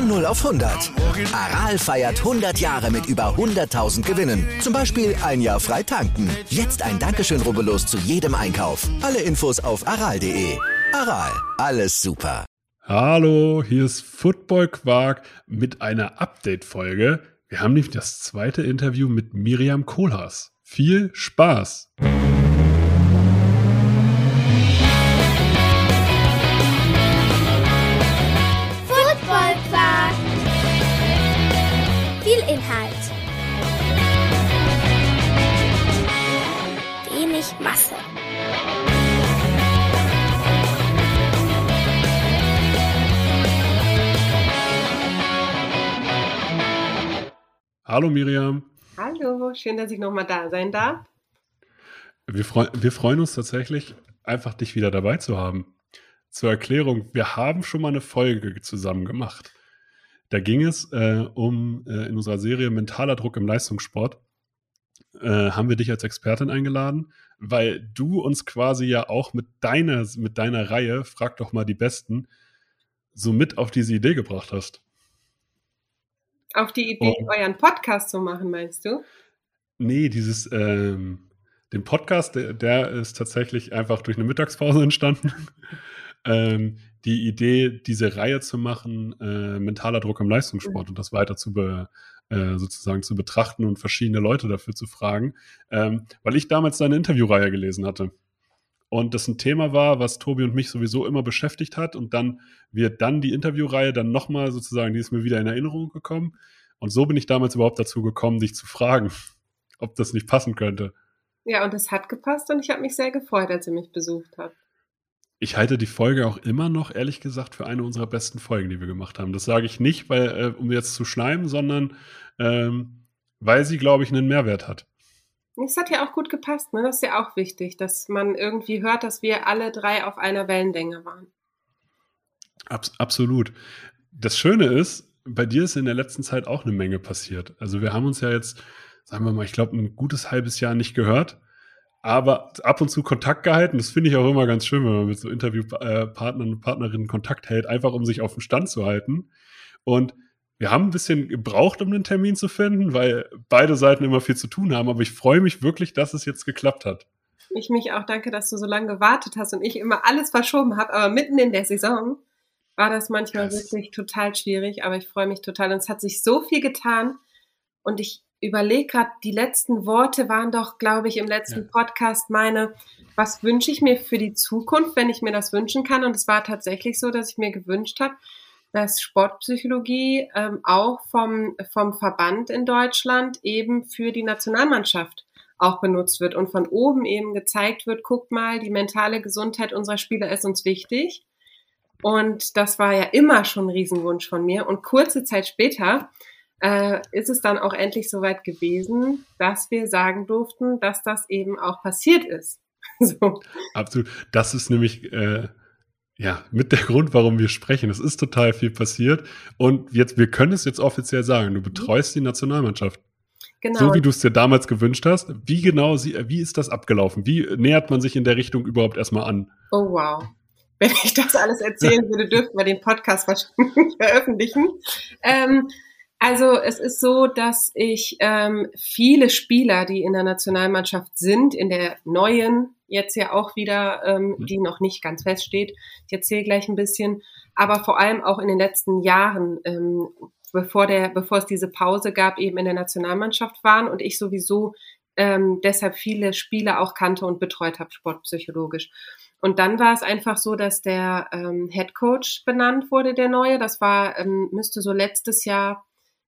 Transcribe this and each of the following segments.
Von 0 auf 100. Aral feiert 100 Jahre mit über 100.000 Gewinnen. Zum Beispiel ein Jahr frei tanken. Jetzt ein Dankeschön, rubbellos zu jedem Einkauf. Alle Infos auf aral.de. Aral, alles super. Hallo, hier ist Football Quark mit einer Update-Folge. Wir haben nämlich das zweite Interview mit Miriam Kohlhaas. Viel Spaß! Football Quark. Viel Inhalt. Wenig Masse. Hallo Miriam. Hallo, schön, dass ich nochmal da sein darf. Wir freuen uns tatsächlich, einfach dich wieder dabei zu haben. Zur Erklärung, wir haben schon mal eine Folge zusammen gemacht. Da ging es in unserer Serie Mentaler Druck im Leistungssport. Haben wir dich als Expertin eingeladen, weil du uns quasi ja auch mit deiner Reihe, Frag doch mal die Besten, so mit auf diese Idee gebracht hast. Auf die Idee, euren Podcast zu machen, meinst du? Nee, den Podcast, der ist tatsächlich einfach durch eine Mittagspause entstanden. Die Idee, diese Reihe zu machen, mentaler Druck im Leistungssport und das weiter sozusagen zu betrachten und verschiedene Leute dafür zu fragen, weil ich damals deine Interviewreihe gelesen hatte. Und das ein Thema war, was Tobi und mich sowieso immer beschäftigt hat. Und dann wird die Interviewreihe dann nochmal sozusagen, die ist mir wieder in Erinnerung gekommen. Und so bin ich damals überhaupt dazu gekommen, dich zu fragen, ob das nicht passen könnte. Ja, und es hat gepasst und ich habe mich sehr gefreut, als ihr mich besucht habt. Ich halte die Folge auch immer noch, ehrlich gesagt, für eine unserer besten Folgen, die wir gemacht haben. Das sage ich nicht, um jetzt zu schleimen, sondern weil sie, glaube ich, einen Mehrwert hat. Es hat ja auch gut gepasst, ne? Das ist ja auch wichtig, dass man irgendwie hört, dass wir alle drei auf einer Wellenlänge waren. Absolut. Das Schöne ist, bei dir ist in der letzten Zeit auch eine Menge passiert. Also wir haben uns ja jetzt, sagen wir mal, ich glaube, ein gutes halbes Jahr nicht gehört, aber ab und zu Kontakt gehalten. Das finde ich auch immer ganz schön, wenn man mit so Interviewpartnern und Partnerinnen Kontakt hält, einfach um sich auf dem Stand zu halten. Und wir haben ein bisschen gebraucht, um einen Termin zu finden, weil beide Seiten immer viel zu tun haben. Aber ich freue mich wirklich, dass es jetzt geklappt hat. Ich mich auch, danke, dass du so lange gewartet hast und ich immer alles verschoben habe. Aber mitten in der Saison war das manchmal wirklich total schwierig. Aber ich freue mich total. Und es hat sich so viel getan. Und ich überlege gerade, die letzten Worte waren doch, glaube ich, im letzten Podcast was wünsche ich mir für die Zukunft, wenn ich mir das wünschen kann. Und es war tatsächlich so, dass ich mir gewünscht habe, dass Sportpsychologie auch vom Verband in Deutschland eben für die Nationalmannschaft auch benutzt wird und von oben eben gezeigt wird, guckt mal, die mentale Gesundheit unserer Spieler ist uns wichtig. Und das war ja immer schon ein Riesenwunsch von mir. Und kurze Zeit später ist es dann auch endlich soweit gewesen, dass wir sagen durften, dass das eben auch passiert ist. So. Absolut. Das ist nämlich mit der Grund, warum wir sprechen. Es ist total viel passiert. Und wir können es jetzt offiziell sagen, du betreust die Nationalmannschaft. Genau. So wie du es dir damals gewünscht hast. Wie ist das abgelaufen? Wie nähert man sich in der Richtung überhaupt erstmal an? Oh wow. Wenn ich das alles erzählen würde, dürften wir den Podcast wahrscheinlich nicht veröffentlichen. Also es ist so, dass ich viele Spieler, die in der Nationalmannschaft sind, in der neuen, jetzt ja auch wieder, die noch nicht ganz feststeht, ich erzähle gleich ein bisschen, aber vor allem auch in den letzten Jahren, bevor es diese Pause gab, eben in der Nationalmannschaft waren und ich sowieso deshalb viele Spieler auch kannte und betreut habe, sportpsychologisch. Und dann war es einfach so, dass der Head Coach benannt wurde, der neue. Das müsste so letztes Jahr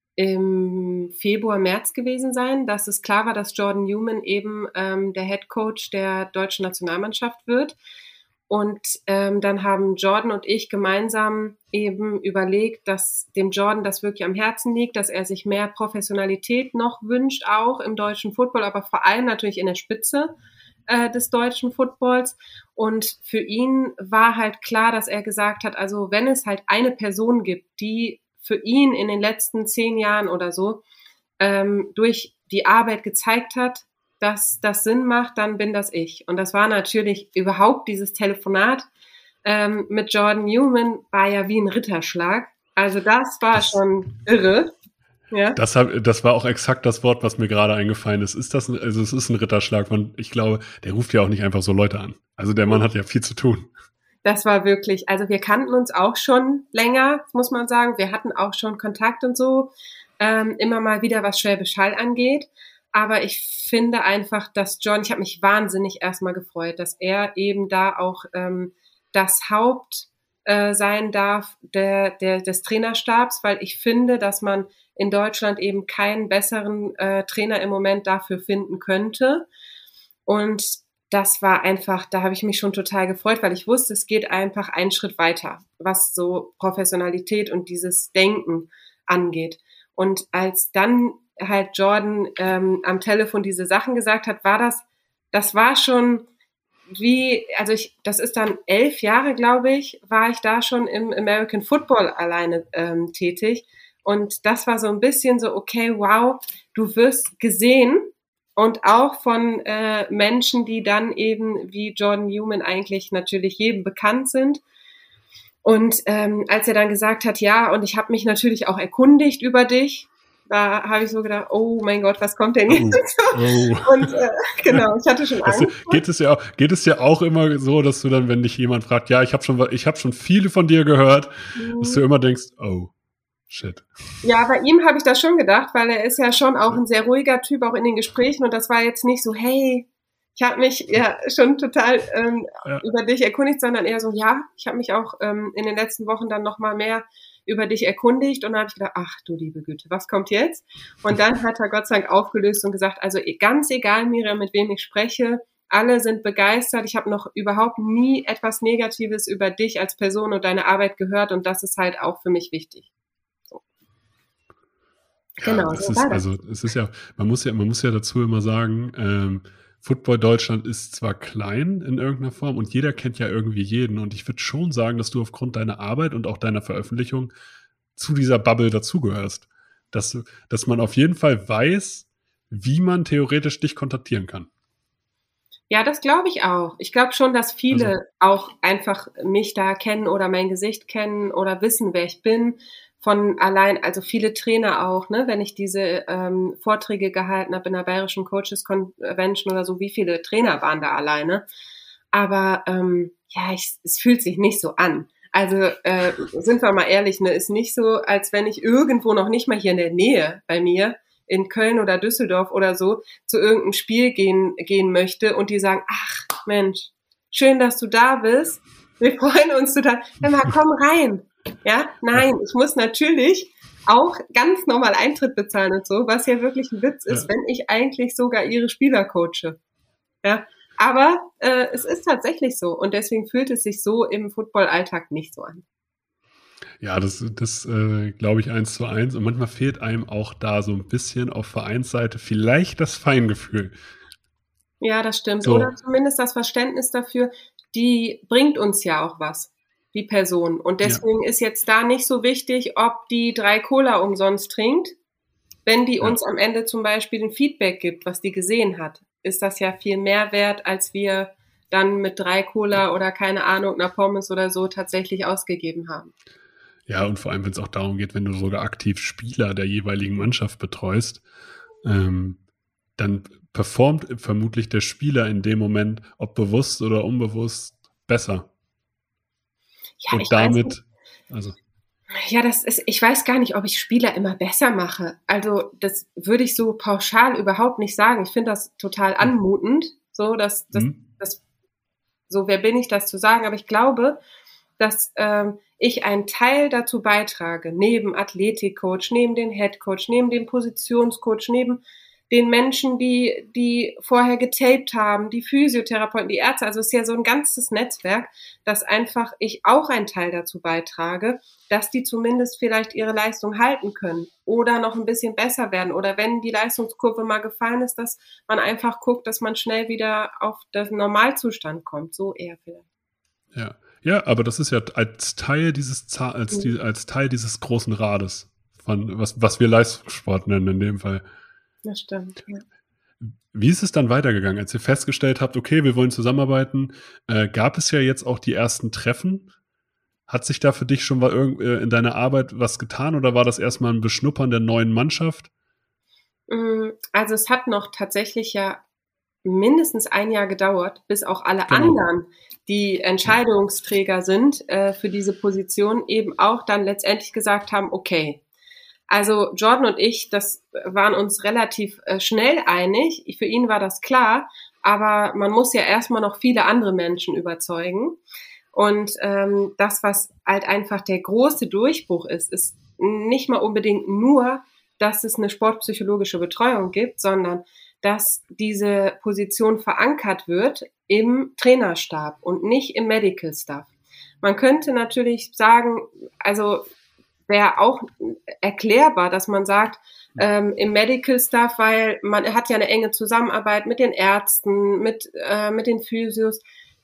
im Februar, März gewesen sein, dass es klar war, dass Jordan Newman eben der Head Coach der deutschen Nationalmannschaft wird. Und dann haben Jordan und ich gemeinsam eben überlegt, dass dem Jordan das wirklich am Herzen liegt, dass er sich mehr Professionalität noch wünscht, auch im deutschen Football, aber vor allem natürlich in der Spitze des deutschen Footballs. Und für ihn war halt klar, dass er gesagt hat, also wenn es halt eine Person gibt, die für ihn in den letzten 10 Jahren oder so durch die Arbeit gezeigt hat, dass das Sinn macht, dann bin das ich. Und das war natürlich überhaupt dieses Telefonat mit Jordan Newman war ja wie ein Ritterschlag. Also das war schon irre. Ja. Das war auch exakt das Wort, was mir gerade eingefallen ist. Also es ist ein Ritterschlag. Ich glaube, der ruft ja auch nicht einfach so Leute an. Also der Mann hat ja viel zu tun. Das war wirklich, also wir kannten uns auch schon länger, muss man sagen. Wir hatten auch schon Kontakt und so, immer mal wieder, was Schwäbisch Hall angeht. Aber ich finde einfach, dass John, ich habe mich wahnsinnig erstmal gefreut, dass er eben da auch das Haupt sein darf des Trainerstabs, weil ich finde, dass man in Deutschland eben keinen besseren Trainer im Moment dafür finden könnte. Und das war einfach, da habe ich mich schon total gefreut, weil ich wusste, es geht einfach einen Schritt weiter, was so Professionalität und dieses Denken angeht. Und als dann halt Jordan am Telefon diese Sachen gesagt hat, das war schon wie, also das ist dann 11 Jahre, glaube ich, war ich da schon im American Football alleine tätig. Und das war so ein bisschen so, okay, wow, du wirst gesehen und auch von Menschen, die dann eben wie Jordan Newman eigentlich natürlich jedem bekannt sind. Und als er dann gesagt hat, ja, und ich habe mich natürlich auch erkundigt über dich, da habe ich so gedacht, oh mein Gott, was kommt denn jetzt? Und genau, ich hatte schon Angst. Geht es ja auch immer so, dass du dann, wenn dich jemand fragt, ja, ich habe schon viele von dir gehört, dass du immer denkst, oh, shit. Ja, bei ihm habe ich das schon gedacht, weil er ist ja schon auch ein sehr ruhiger Typ, auch in den Gesprächen. Und das war jetzt nicht so, hey, ich habe mich ja schon total über dich erkundigt, sondern eher so, ja, ich habe mich auch in den letzten Wochen dann noch mal mehr über dich erkundigt. Und dann habe ich gedacht, ach du liebe Güte, was kommt jetzt? Und dann hat er Gott sei Dank aufgelöst und gesagt, also ganz egal, Miriam, mit wem ich spreche, alle sind begeistert. Ich habe noch überhaupt nie etwas Negatives über dich als Person und deine Arbeit gehört. Und das ist halt auch für mich wichtig. Ja, genau, es ist ja, man muss ja dazu immer sagen, Football Deutschland ist zwar klein in irgendeiner Form und jeder kennt ja irgendwie jeden und ich würde schon sagen, dass du aufgrund deiner Arbeit und auch deiner Veröffentlichung zu dieser Bubble dazugehörst. Dass man auf jeden Fall weiß, wie man theoretisch dich kontaktieren kann. Ja, das glaube ich auch. Ich glaube schon, dass viele auch einfach mich da kennen oder mein Gesicht kennen oder wissen, wer ich bin. Von allein, also viele Trainer auch, ne, wenn ich diese Vorträge gehalten habe in der Bayerischen Coaches Convention oder so, wie viele Trainer waren da alleine? Aber es fühlt sich nicht so an. Also sind wir mal ehrlich, ne, ist nicht so, als wenn ich irgendwo noch nicht mal hier in der Nähe bei mir in Köln oder Düsseldorf oder so zu irgendeinem Spiel gehen möchte und die sagen, ach Mensch, schön, dass du da bist. Wir freuen uns total. Hör mal, komm rein. Ja, nein, ich muss natürlich auch ganz normal Eintritt bezahlen und so, was ja wirklich ein Witz ist, wenn ich eigentlich sogar ihre Spieler coache. Ja, aber es ist tatsächlich so und deswegen fühlt es sich so im Football-Alltag nicht so an. Ja, das glaube ich 1:1 und manchmal fehlt einem auch da so ein bisschen auf Vereinsseite vielleicht das Feingefühl. Ja, das stimmt. So. Oder zumindest das Verständnis dafür, die bringt uns ja auch was. Die Person. Und deswegen ist jetzt da nicht so wichtig, ob die 3 Cola umsonst trinkt. Wenn die uns am Ende zum Beispiel ein Feedback gibt, was die gesehen hat, ist das ja viel mehr wert, als wir dann mit 3 Cola oder keine Ahnung, einer Pommes oder so tatsächlich ausgegeben haben. Ja, und vor allem, wenn es auch darum geht, wenn du sogar aktiv Spieler der jeweiligen Mannschaft betreust, dann performt vermutlich der Spieler in dem Moment, ob bewusst oder unbewusst, besser. Ja, und damit, also. Ja, ich weiß gar nicht, ob ich Spieler immer besser mache. Also, das würde ich so pauschal überhaupt nicht sagen. Ich finde das total anmutend, so, so, wer bin ich, das zu sagen? Aber ich glaube, dass ich einen Teil dazu beitrage, neben Athletikcoach, neben den Headcoach, neben dem Positionscoach, neben den Menschen, die vorher getaped haben, die Physiotherapeuten, die Ärzte, also es ist ja so ein ganzes Netzwerk, dass einfach ich auch einen Teil dazu beitrage, dass die zumindest vielleicht ihre Leistung halten können oder noch ein bisschen besser werden oder wenn die Leistungskurve mal gefallen ist, dass man einfach guckt, dass man schnell wieder auf den Normalzustand kommt, so eher vielleicht. Ja, aber das ist ja als Teil dieses Teil dieses großen Rades von was wir Leistungssport nennen in dem Fall. Das stimmt, ja. Wie ist es dann weitergegangen, als ihr festgestellt habt, okay, wir wollen zusammenarbeiten? Gab es ja jetzt auch die ersten Treffen Hat sich da für dich schon mal in deiner Arbeit was getan oder war das erstmal ein Beschnuppern der neuen Mannschaft? Also es hat noch tatsächlich ja mindestens ein Jahr gedauert, bis auch alle Genau. anderen, die Entscheidungsträger sind für diese Position, eben auch dann letztendlich gesagt haben, okay. Also Jordan und ich, das waren uns relativ schnell einig. Für ihn war das klar, aber man muss ja erstmal noch viele andere Menschen überzeugen. Und das, was halt einfach der große Durchbruch ist nicht mal unbedingt nur, dass es eine sportpsychologische Betreuung gibt, sondern dass diese Position verankert wird im Trainerstab und nicht im Medical Staff. Man könnte natürlich sagen, also wäre auch erklärbar, dass man sagt, im Medical Staff, weil man hat ja eine enge Zusammenarbeit mit den Ärzten, mit den Physios.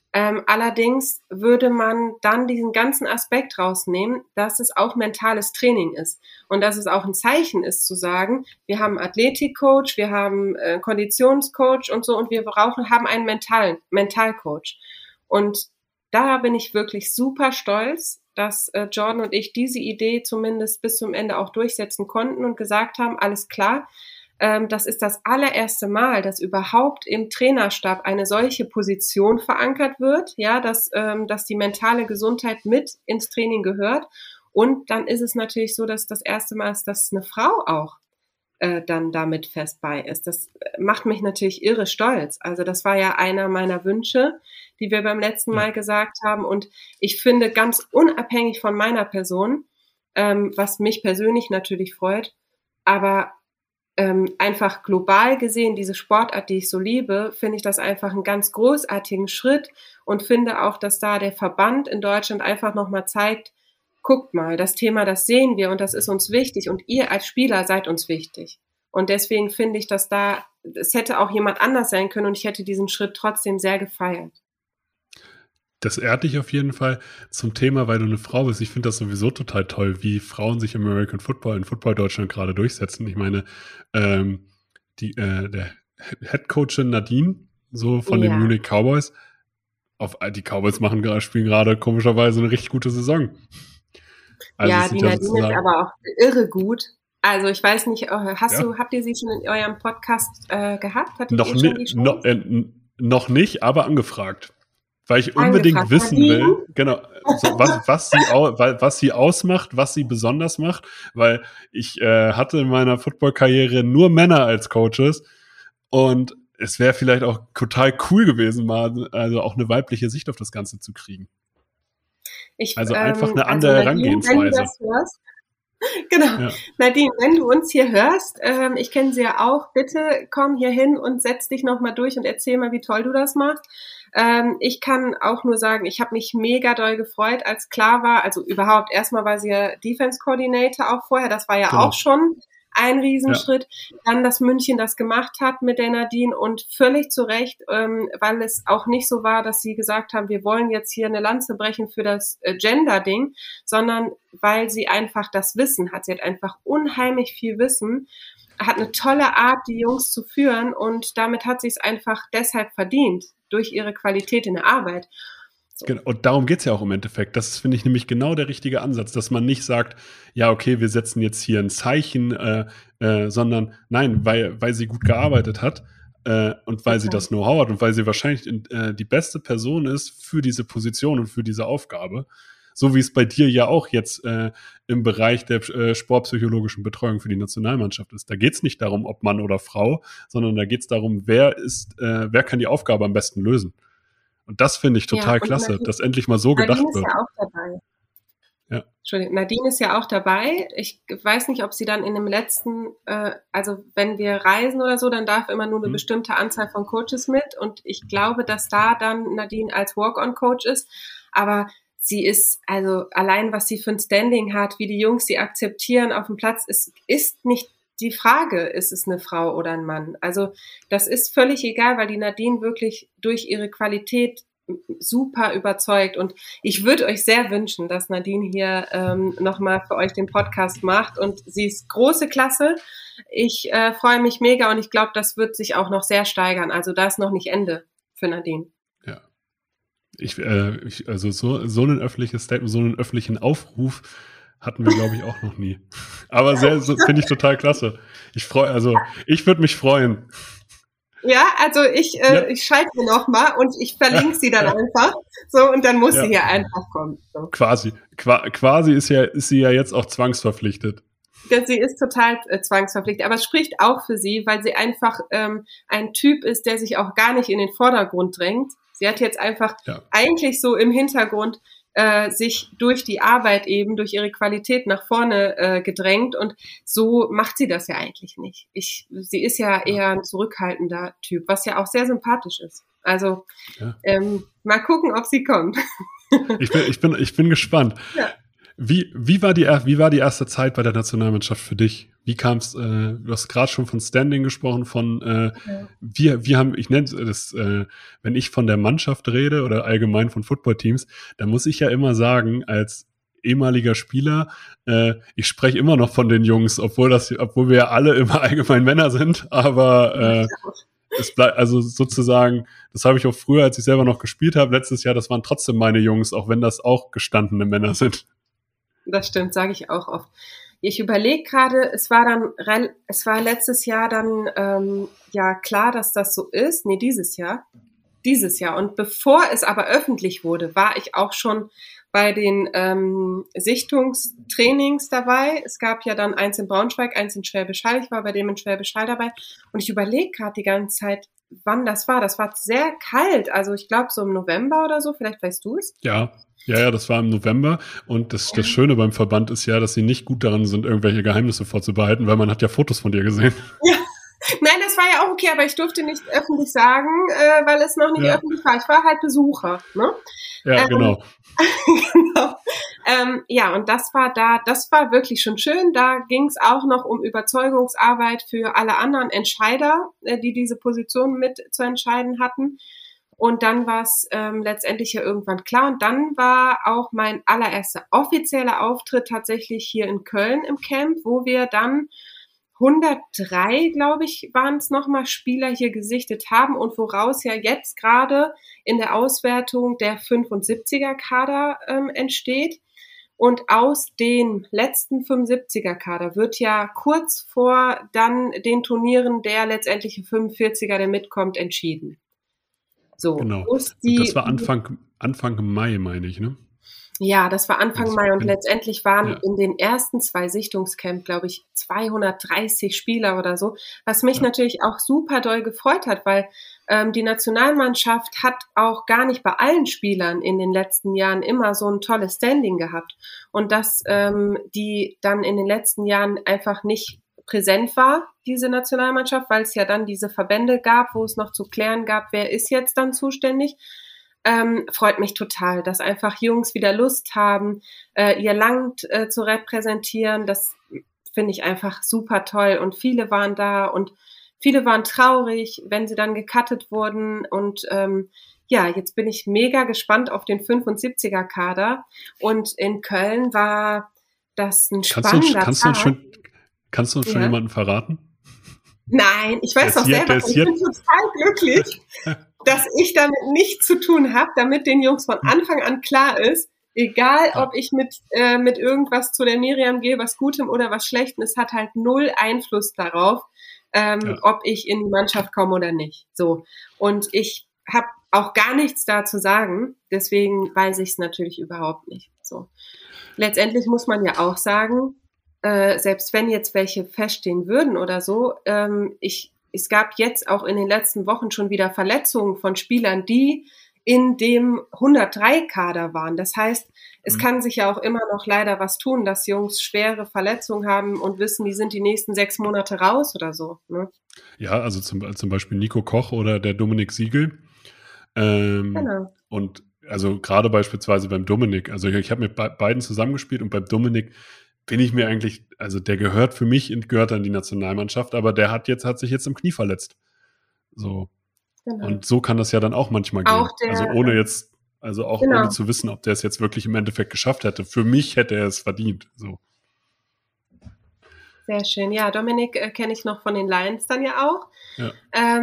Allerdings würde man dann diesen ganzen Aspekt rausnehmen, dass es auch mentales Training ist und dass es auch ein Zeichen ist zu sagen, wir haben einen Athletikcoach, wir haben einen Konditionscoach und so und wir haben einen Mentalcoach. Und da bin ich wirklich super stolz, dass Jordan und ich diese Idee zumindest bis zum Ende auch durchsetzen konnten und gesagt haben, alles klar, das ist das allererste Mal, dass überhaupt im Trainerstab eine solche Position verankert wird, ja, dass die mentale Gesundheit mit ins Training gehört. Und dann ist es natürlich so, dass das erste Mal ist, dass eine Frau auch dann damit fest bei ist. Das macht mich natürlich irre stolz. Also das war ja einer meiner Wünsche, die wir beim letzten Mal gesagt haben. Und ich finde, ganz unabhängig von meiner Person, was mich persönlich natürlich freut, aber einfach global gesehen, diese Sportart, die ich so liebe, finde ich das einfach einen ganz großartigen Schritt und finde auch, dass da der Verband in Deutschland einfach nochmal zeigt, guckt mal, das Thema, das sehen wir und das ist uns wichtig und ihr als Spieler seid uns wichtig. Und deswegen finde ich, dass es hätte auch jemand anders sein können und ich hätte diesen Schritt trotzdem sehr gefeiert. Das ehrt dich auf jeden Fall zum Thema, weil du eine Frau bist. Ich finde das sowieso total toll, wie Frauen sich im American Football, in Football Deutschland gerade durchsetzen. Ich meine, der Headcoachin Nadine, so von den Munich Cowboys, die Cowboys spielen gerade komischerweise eine richtig gute Saison. Also ja, die Nadine ist aber auch irre gut. Also ich weiß nicht, habt ihr sie schon in eurem Podcast gehabt? Noch nicht, aber angefragt. Weil ich unbedingt wissen will, genau, so, was sie ausmacht, was sie besonders macht, weil ich hatte in meiner Football-Karriere nur Männer als Coaches und es wäre vielleicht auch total cool gewesen, mal also auch eine weibliche Sicht auf das Ganze zu kriegen. Einfach eine andere Herangehensweise. Wenn du das hörst, genau. Ja. Nadine, wenn du uns hier hörst, ich kenne sie ja auch, bitte komm hier hin und setz dich nochmal durch und erzähl mal, wie toll du das machst. Ich kann auch nur sagen, ich habe mich mega doll gefreut, als klar war, also überhaupt, erstmal war sie ja Defense Coordinator auch vorher, das war ja auch schon ein Riesenschritt. Ja. Dann, dass München das gemacht hat mit der Nadine und völlig zu Recht, weil es auch nicht so war, dass sie gesagt haben, wir wollen jetzt hier eine Lanze brechen für das Gender-Ding, sondern weil sie einfach das Wissen hat. Sie hat einfach unheimlich viel Wissen, hat eine tolle Art, die Jungs zu führen und damit hat sie es einfach deshalb verdient, durch ihre Qualität in der Arbeit. So. Genau, und darum geht es ja auch im Endeffekt. Das finde ich nämlich genau der richtige Ansatz, dass man nicht sagt, ja, okay, wir setzen jetzt hier ein Zeichen, sondern nein, weil sie gut gearbeitet hat und weil sie das Know-how hat und weil sie wahrscheinlich die beste Person ist für diese Position und für diese Aufgabe. So wie es bei dir ja auch jetzt im Bereich der sportpsychologischen Betreuung für die Nationalmannschaft ist. Da geht es nicht darum, ob Mann oder Frau, sondern da geht es darum, wer kann die Aufgabe am besten lösen. Und das finde ich total klasse, dass endlich mal so gedacht wird. Nadine ist ja auch dabei. Ja. Entschuldigung, Nadine ist ja auch dabei. Ich weiß nicht, ob sie dann in dem letzten, also wenn wir reisen oder so, dann darf immer nur eine bestimmte Anzahl von Coaches mit. Und ich glaube, dass da dann Nadine als Walk-on-Coach ist. Aber sie ist, also allein was sie für ein Standing hat, wie die Jungs sie akzeptieren auf dem Platz, ist nicht die Frage, ist es eine Frau oder ein Mann? Also das ist völlig egal, weil die Nadine wirklich durch ihre Qualität super überzeugt und ich würde euch sehr wünschen, dass Nadine hier nochmal für euch den Podcast macht und sie ist große Klasse. Ich freue mich mega und ich glaube, das wird sich auch noch sehr steigern. Also da ist noch nicht Ende für Nadine. Also so ein öffentliches Statement, so einen öffentlichen Aufruf hatten wir, glaube ich, auch noch nie. Aber finde ich total klasse. Ich würde mich freuen. Ja, also ich schalte mir nochmal und ich verlinke sie dann einfach. So, und dann muss sie hier einfach kommen. So. Quasi ist sie ja jetzt auch zwangsverpflichtet. Sie ist total zwangsverpflichtet, aber es spricht auch für sie, weil sie einfach ein Typ ist, der sich auch gar nicht in den Vordergrund drängt. Sie hat jetzt einfach eigentlich so im Hintergrund sich durch die Arbeit eben, durch ihre Qualität nach vorne gedrängt, und so macht sie das ja eigentlich nicht. Sie ist ja eher ein zurückhaltender Typ, was ja auch sehr sympathisch ist. Also mal gucken, ob sie kommt. Ich bin gespannt. Ja. Wie war die erste Zeit bei der Nationalmannschaft für dich? Wie kam es, du hast gerade schon von Standing gesprochen, ich nenne das, wenn ich von der Mannschaft rede oder allgemein von Footballteams, da muss ich ja immer sagen, als ehemaliger Spieler, ich spreche immer noch von den Jungs, obwohl wir ja alle immer allgemein Männer sind, aber es bleibt, also sozusagen, das habe ich auch früher, als ich selber noch gespielt habe, letztes Jahr, das waren trotzdem meine Jungs, auch wenn das auch gestandene Männer sind. Das stimmt, sage ich auch oft. Ich überlege gerade, es war letztes Jahr dann klar, dass das so ist. Nee, dieses Jahr. Und bevor es aber öffentlich wurde, war ich auch schon bei den Sichtungstrainings dabei. Es gab ja dann eins in Braunschweig, eins in Schwäbisch Hall. Ich war bei dem in Schwäbisch Hall dabei. Und ich überlege gerade die ganze Zeit, wann das war. Das war sehr kalt. Also ich glaube so im November oder so. Vielleicht weißt du es. Ja, das war im November, und das Schöne beim Verband ist ja, dass sie nicht gut daran sind, irgendwelche Geheimnisse vorzubehalten, weil man hat ja Fotos von dir gesehen. Ja. Nein, das war ja auch okay, aber ich durfte nicht öffentlich sagen, weil es noch nicht öffentlich war. Ich war halt Besucher. Ne? Ja, genau. Genau. Und das war wirklich schon schön. Da ging es auch noch um Überzeugungsarbeit für alle anderen Entscheider, die diese Position mit zu entscheiden hatten. Und dann war es letztendlich ja irgendwann klar. Und dann war auch mein allererster offizieller Auftritt tatsächlich hier in Köln im Camp, wo wir dann 103, glaube ich, waren es nochmal Spieler hier gesichtet haben, und woraus ja jetzt gerade in der Auswertung der 75er-Kader entsteht. Und aus den letzten 75er-Kader wird ja kurz vor dann den Turnieren der letztendliche 45er, der mitkommt, entschieden. So, genau. Das war Anfang Mai, meine ich, ne? Ja, das war Anfang Mai, und letztendlich waren in den ersten 2 Sichtungscamp, glaube ich, 230 Spieler oder so, was mich natürlich auch super doll gefreut hat, weil die Nationalmannschaft hat auch gar nicht bei allen Spielern in den letzten Jahren immer so ein tolles Standing gehabt, und dass die dann in den letzten Jahren einfach nicht präsent war, diese Nationalmannschaft, weil es ja dann diese Verbände gab, wo es noch zu klären gab, wer ist jetzt dann zuständig. Freut mich total, dass einfach Jungs wieder Lust haben, ihr Land zu repräsentieren. Das finde ich einfach super toll, und viele waren da und viele waren traurig, wenn sie dann gecuttet wurden, und jetzt bin ich mega gespannt auf den 75er-Kader, und in Köln war das ein spannender Tag. Kannst du uns schon jemanden verraten? Nein, ich weiß doch selber, ich bin total glücklich, dass ich damit nichts zu tun habe, damit den Jungs von Anfang an klar ist, egal ob ich mit irgendwas zu der Miriam gehe, was Gutem oder was Schlechtem, es hat halt 0 Einfluss darauf, ob ich in die Mannschaft komme oder nicht. So. Und ich habe auch gar nichts da zu sagen, deswegen weiß ich es natürlich überhaupt nicht. So. Letztendlich muss man ja auch sagen, selbst wenn jetzt welche feststehen würden oder so, es gab jetzt auch in den letzten Wochen schon wieder Verletzungen von Spielern, die in dem 103-Kader waren. Das heißt, es kann sich ja auch immer noch leider was tun, dass Jungs schwere Verletzungen haben und wissen, die sind die nächsten 6 Monate raus oder so. Ne? Ja, also zum Beispiel Nico Koch oder der Dominik Siegel. Genau. Und also gerade beispielsweise beim Dominik, also ich habe mit beiden zusammengespielt, und beim Dominik bin ich mir eigentlich, also der gehört an die Nationalmannschaft, aber der hat sich jetzt im Knie verletzt. So. Genau. Und so kann das ja dann auch manchmal gehen. Ohne zu wissen, ob der es jetzt wirklich im Endeffekt geschafft hätte. Für mich hätte er es verdient. So. Sehr schön. Ja, Dominik kenne ich noch von den Lions dann ja auch. Ja.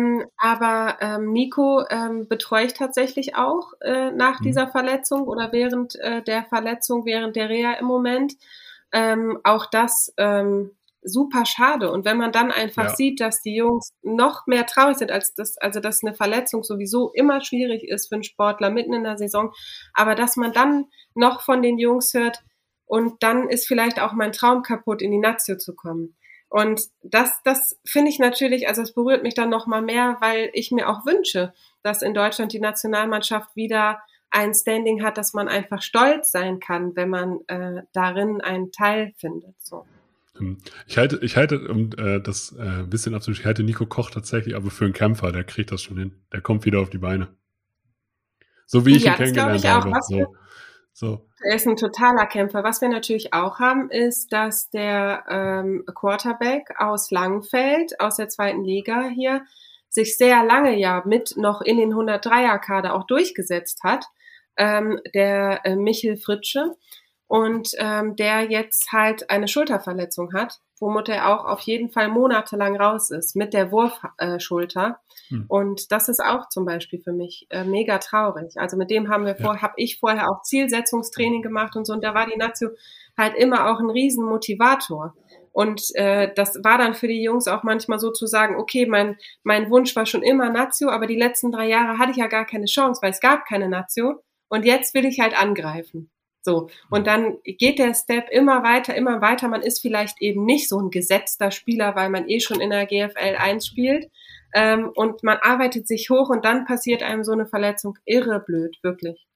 Aber Nico betreue ich tatsächlich auch nach dieser Verletzung oder während der Verletzung, während der Reha im Moment. Auch das super schade. Und wenn man dann einfach sieht, dass die Jungs noch mehr traurig sind, dass eine Verletzung sowieso immer schwierig ist für einen Sportler mitten in der Saison, aber dass man dann noch von den Jungs hört, und dann ist vielleicht auch mein Traum kaputt, in die Nazio zu kommen. Und das finde ich natürlich, also es berührt mich dann noch mal mehr, weil ich mir auch wünsche, dass in Deutschland die Nationalmannschaft wieder ein Standing hat, dass man einfach stolz sein kann, wenn man darin einen Teil findet. So. Ich halte, um das ein bisschen abzuschließen, ich halte Nico Koch tatsächlich aber für einen Kämpfer, der kriegt das schon hin. Der kommt wieder auf die Beine. So wie ich ihn kennengelernt habe. So. Er ist ein totaler Kämpfer. Was wir natürlich auch haben, ist, dass der Quarterback aus Langenfeld, aus der 2. Liga hier, sich sehr lange ja mit noch in den 103er-Kader auch durchgesetzt hat, der Michel Fritsche, und der jetzt halt eine Schulterverletzung hat, womit er auch auf jeden Fall monatelang raus ist, mit der Wurfschulter. Und das ist auch zum Beispiel für mich mega traurig. Also mit dem habe ich vorher auch Zielsetzungstraining gemacht und so, und da war die Nazio halt immer auch ein Riesenmotivator. Und das war dann für die Jungs auch manchmal so zu sagen, okay, mein Wunsch war schon immer Nazio, aber die letzten 3 Jahre hatte ich ja gar keine Chance, weil es gab keine Nazio, und jetzt will ich halt angreifen. So. Und dann geht der Step immer weiter, immer weiter. Man ist vielleicht eben nicht so ein gesetzter Spieler, weil man schon in der GFL 1 spielt. Und man arbeitet sich hoch, und dann passiert einem so eine Verletzung. Irre blöd, wirklich.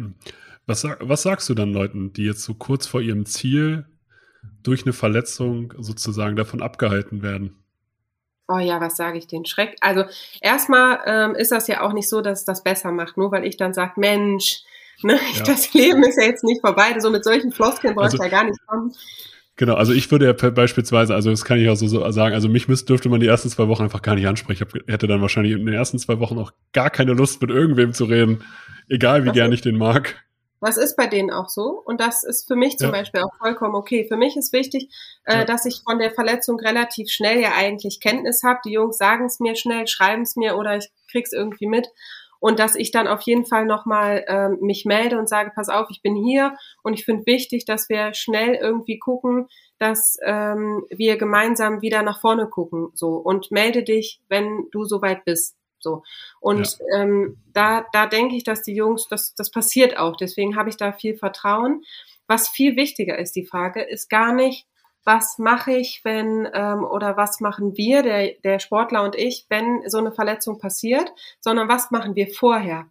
Was sagst du dann Leuten, die jetzt so kurz vor ihrem Ziel durch eine Verletzung sozusagen davon abgehalten werden? Oh ja, was sage ich den Schreck? Also erstmal ist das ja auch nicht so, dass es das besser macht, nur weil ich dann sage, Mensch, ne, das Leben ist ja jetzt nicht vorbei. So mit solchen Floskeln brauche ich ja gar nicht kommen. Genau, also ich würde ja beispielsweise, also das kann ich auch so sagen, also mich dürfte man die ersten 2 Wochen einfach gar nicht ansprechen. Ich hätte dann wahrscheinlich in den ersten 2 Wochen auch gar keine Lust, mit irgendwem zu reden, egal wie gern ich den mag. Das ist bei denen auch so, und das ist für mich zum Beispiel auch vollkommen okay. Für mich ist wichtig, dass ich von der Verletzung relativ schnell ja eigentlich Kenntnis habe. Die Jungs sagen es mir schnell, schreiben es mir, oder ich krieg's irgendwie mit. Und dass ich dann auf jeden Fall nochmal mich melde und sage, pass auf, ich bin hier, und ich finde wichtig, dass wir schnell irgendwie gucken, dass wir gemeinsam wieder nach vorne gucken. So, und melde dich, wenn du soweit bist. So. Und da denke ich, dass die Jungs, das passiert auch. Deswegen habe ich da viel Vertrauen. Was viel wichtiger ist, die Frage, ist gar nicht, was mache ich, wenn, oder was machen wir, der Sportler und ich, wenn so eine Verletzung passiert, sondern was machen wir vorher?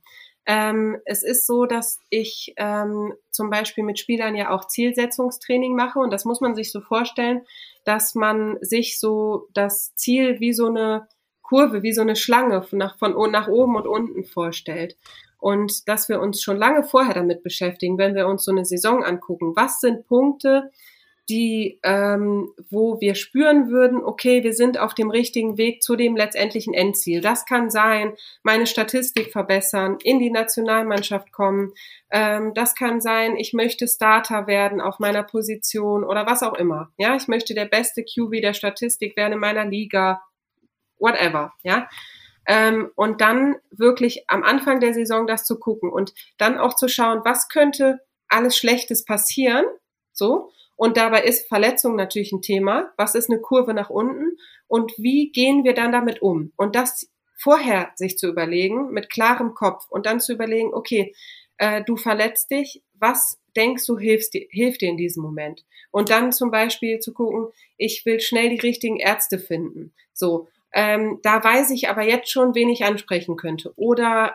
Es ist so, dass ich zum Beispiel mit Spielern ja auch Zielsetzungstraining mache, und das muss man sich so vorstellen, dass man sich so das Ziel wie so eine Kurve, wie so eine Schlange von nach oben und unten vorstellt. Und dass wir uns schon lange vorher damit beschäftigen, wenn wir uns so eine Saison angucken. Was sind Punkte, die, wo wir spüren würden, okay, wir sind auf dem richtigen Weg zu dem letztendlichen Endziel. Das kann sein, meine Statistik verbessern, in die Nationalmannschaft kommen. Das kann sein, ich möchte Starter werden auf meiner Position oder was auch immer. Ja, ich möchte der beste QB der Statistik werden in meiner Liga. Whatever, ja. Und dann wirklich am Anfang der Saison das zu gucken und dann auch zu schauen, was könnte alles Schlechtes passieren, so. Und dabei ist Verletzung natürlich ein Thema. Was ist eine Kurve nach unten? Und wie gehen wir dann damit um? Und das vorher sich zu überlegen, mit klarem Kopf, und dann zu überlegen, okay, du verletzt dich, was denkst du, hilft dir in diesem Moment? Und dann zum Beispiel zu gucken, ich will schnell die richtigen Ärzte finden, so. Da weiß ich aber jetzt schon, wen ich ansprechen könnte. Oder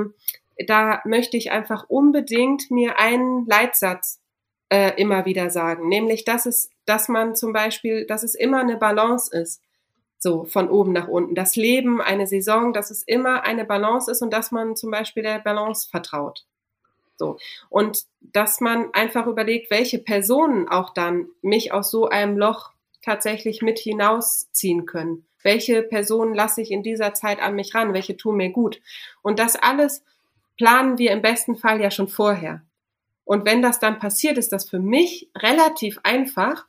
da möchte ich einfach unbedingt mir einen Leitsatz immer wieder sagen. Nämlich, dass man zum Beispiel, dass es immer eine Balance ist. So, von oben nach unten. Das Leben, eine Saison, dass es immer eine Balance ist und dass man zum Beispiel der Balance vertraut. So. Und dass man einfach überlegt, welche Personen auch dann mich aus so einem Loch tatsächlich mit hinausziehen können. Welche Personen lasse ich in dieser Zeit an mich ran? Welche tun mir gut? Und das alles planen wir im besten Fall ja schon vorher. Und wenn das dann passiert, ist das für mich relativ einfach,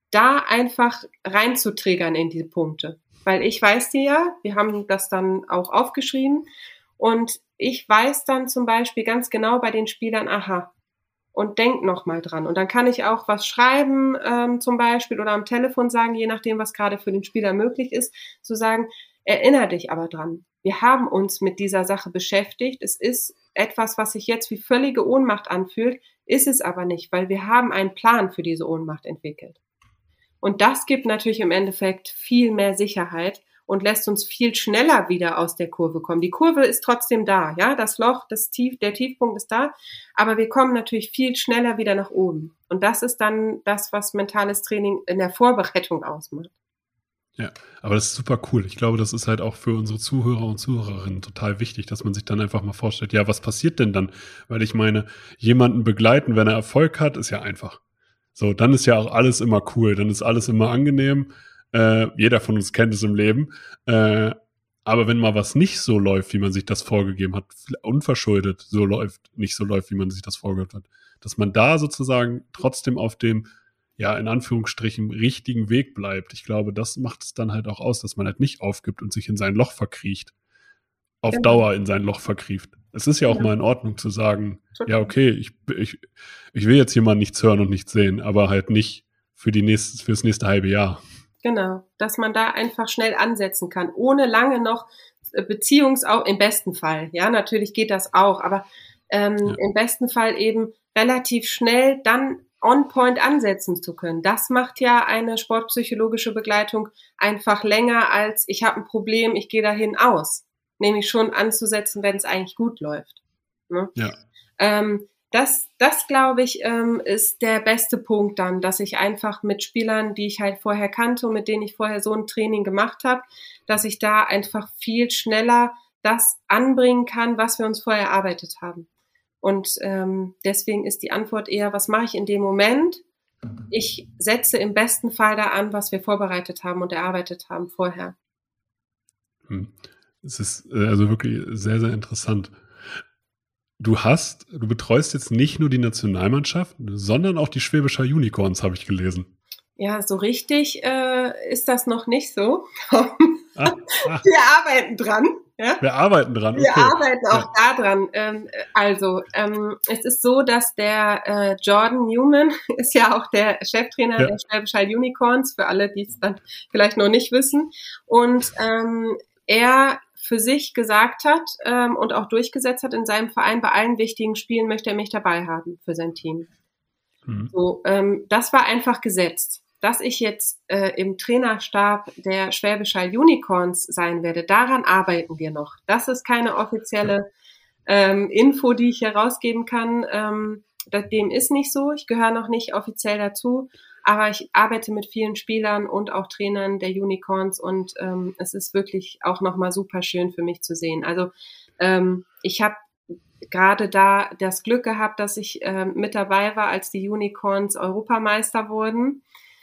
da einfach reinzutriggern in diese Punkte. Weil ich weiß die ja, wir haben das dann auch aufgeschrieben und ich weiß dann zum Beispiel ganz genau bei den Spielern, aha, und denk nochmal dran. Und dann kann ich auch was schreiben zum Beispiel oder am Telefon sagen, je nachdem, was gerade für den Spieler möglich ist, zu sagen, erinnere dich aber dran. Wir haben uns mit dieser Sache beschäftigt. Es ist etwas, was sich jetzt wie völlige Ohnmacht anfühlt, ist es aber nicht, weil wir haben einen Plan für diese Ohnmacht entwickelt. Und das gibt natürlich im Endeffekt viel mehr Sicherheit und lässt uns viel schneller wieder aus der Kurve kommen. Die Kurve ist trotzdem da, ja, das Loch, der Tiefpunkt ist da, aber wir kommen natürlich viel schneller wieder nach oben. Und das ist dann das, was mentales Training in der Vorbereitung ausmacht. Ja, aber das ist super cool. Ich glaube, das ist halt auch für unsere Zuhörer und Zuhörerinnen total wichtig, dass man sich dann einfach mal vorstellt, ja, was passiert denn dann? Weil ich meine, jemanden begleiten, wenn er Erfolg hat, ist ja einfach. So, dann ist ja auch alles immer cool, dann ist alles immer angenehm. Jeder von uns kennt es im Leben. Aber wenn mal was nicht so läuft, wie man sich das vorgegeben hat, unverschuldet nicht so läuft, wie man sich das vorgegeben hat, dass man da sozusagen trotzdem auf dem, ja, in Anführungsstrichen, richtigen Weg bleibt. Ich glaube, das macht es dann halt auch aus, dass man halt nicht aufgibt und sich in sein Loch verkriecht. Auf Dauer in sein Loch verkrieft. Es ist ja auch mal in Ordnung zu sagen, ja, okay, ich will jetzt jemanden nichts hören und nichts sehen, aber halt nicht fürs nächste halbe Jahr. Genau, dass man da einfach schnell ansetzen kann, ohne lange noch im besten Fall, ja, natürlich geht das auch, aber im besten Fall eben relativ schnell dann on point ansetzen zu können. Das macht ja eine sportpsychologische Begleitung einfach länger als ich habe ein Problem, ich gehe dahin aus. Nämlich schon anzusetzen, wenn es eigentlich gut läuft. Ne? Ja. Das glaube ich, ist der beste Punkt dann, dass ich einfach mit Spielern, die ich halt vorher kannte und mit denen ich vorher so ein Training gemacht habe, dass ich da einfach viel schneller das anbringen kann, was wir uns vorher erarbeitet haben. Und deswegen ist die Antwort eher, was mache ich in dem Moment? Ich setze im besten Fall da an, was wir vorbereitet haben und erarbeitet haben vorher. Es ist also wirklich sehr, sehr interessant. Du betreust jetzt nicht nur die Nationalmannschaft, sondern auch die Schwäbischer Unicorns, habe ich gelesen. Ja, so richtig ist das noch nicht so. Wir arbeiten dran. Ja? Wir arbeiten dran, okay. Wir arbeiten auch da dran. Es ist so, dass der Jordan Newman ist ja auch der Cheftrainer der Schwäbischer Unicorns, für alle, die es dann vielleicht noch nicht wissen. Und er für sich gesagt hat und auch durchgesetzt hat in seinem Verein, bei allen wichtigen Spielen möchte er mich dabei haben für sein Team. So, das war einfach gesetzt. Dass ich jetzt im Trainerstab der Schwäbischer Unicorns sein werde, daran arbeiten wir noch. Das ist keine offizielle Info, die ich hier rausgeben kann. Dem ist nicht so. Ich gehöre noch nicht offiziell dazu. Aber ich arbeite mit vielen Spielern und auch Trainern der Unicorns und es ist wirklich auch nochmal super schön für mich zu sehen. Also ich habe gerade da das Glück gehabt, dass ich mit dabei war, als die Unicorns Europameister wurden.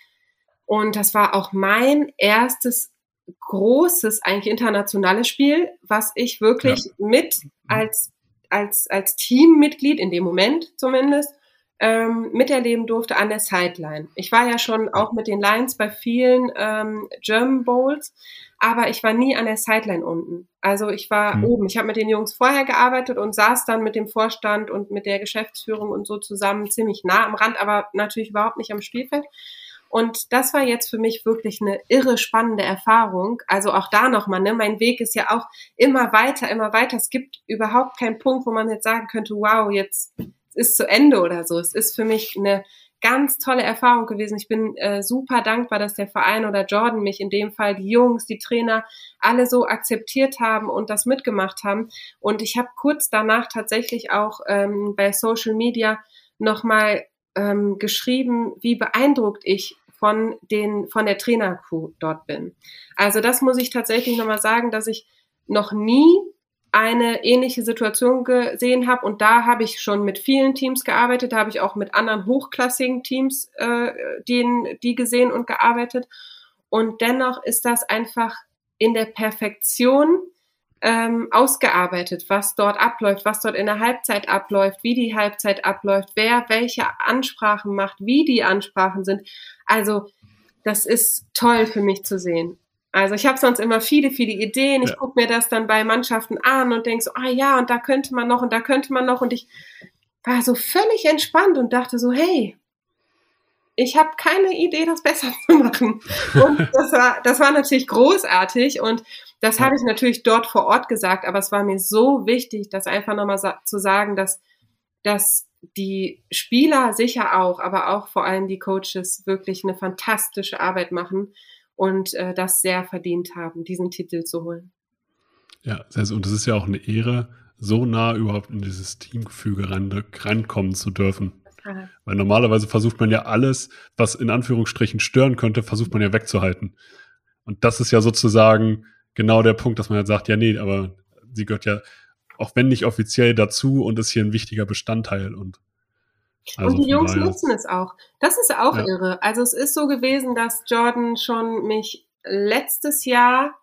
Und das war auch mein erstes großes, eigentlich internationales Spiel, was ich wirklich mit als Teammitglied, in dem Moment zumindest, miterleben durfte an der Sideline. Ich war ja schon auch mit den Lions bei vielen German Bowls, aber ich war nie an der Sideline unten. Also ich war oben. Ich habe mit den Jungs vorher gearbeitet und saß dann mit dem Vorstand und mit der Geschäftsführung und so zusammen ziemlich nah am Rand, aber natürlich überhaupt nicht am Spielfeld. Und das war jetzt für mich wirklich eine irre spannende Erfahrung. Also auch da nochmal, ne, mein Weg ist ja auch immer weiter, immer weiter. Es gibt überhaupt keinen Punkt, wo man jetzt sagen könnte, wow, jetzt ist zu Ende oder so. Es ist für mich eine ganz tolle Erfahrung gewesen. Ich bin super dankbar, dass der Verein oder Jordan mich in dem Fall, die Jungs, die Trainer, alle so akzeptiert haben und das mitgemacht haben. Und ich habe kurz danach tatsächlich auch bei Social Media nochmal geschrieben, wie beeindruckt ich von der Trainercrew dort bin. Also das muss ich tatsächlich nochmal sagen, dass ich noch nie eine ähnliche Situation gesehen habe und da habe ich schon mit vielen Teams gearbeitet, da habe ich auch mit anderen hochklassigen Teams die gesehen und gearbeitet und dennoch ist das einfach in der Perfektion ausgearbeitet, was dort abläuft, was dort in der Halbzeit abläuft, wie die Halbzeit abläuft, wer welche Ansprachen macht, wie die Ansprachen sind. Also das ist toll für mich zu sehen. Also ich habe sonst immer viele Ideen. Ich gucke mir das dann bei Mannschaften an und denke so, ja, und da könnte man noch und da könnte man noch. Und ich war so völlig entspannt und dachte so, hey, ich habe keine Idee, das besser zu machen. Und das war natürlich großartig und das habe ich natürlich dort vor Ort gesagt, aber es war mir so wichtig, das einfach nochmal zu sagen, dass die Spieler sicher auch, aber auch vor allem die Coaches wirklich eine fantastische Arbeit machen und das sehr verdient haben, diesen Titel zu holen. Ja, und es ist ja auch eine Ehre, so nah überhaupt in dieses Teamgefüge reinkommen zu dürfen. Weil normalerweise versucht man ja alles, was in Anführungsstrichen stören könnte, versucht man ja wegzuhalten. Und das ist ja sozusagen genau der Punkt, dass man halt sagt, ja nee, aber sie gehört ja, auch wenn nicht offiziell, dazu und ist hier ein wichtiger Bestandteil. Und die Jungs nutzen es auch. Das ist auch irre. Also es ist so gewesen, dass Jordan schon mich letztes Jahr